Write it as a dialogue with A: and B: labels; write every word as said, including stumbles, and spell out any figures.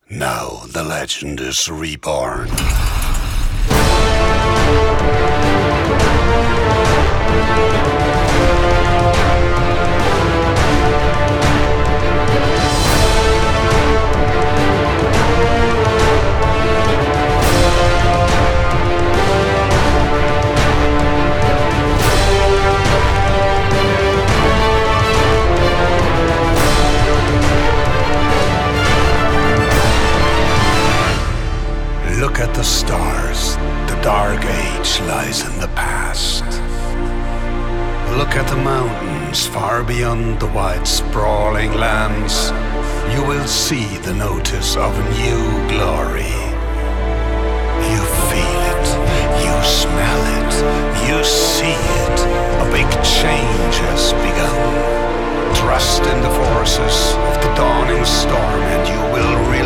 A: Now the legend is reborn. Look at the stars, the dark age lies in the past. Look at the mountains far beyond the wide sprawling lands. You will see the notice of a new glory. You feel it, you smell it, you see it. A big change has begun. Trust in the forces of the dawning storm and you will realize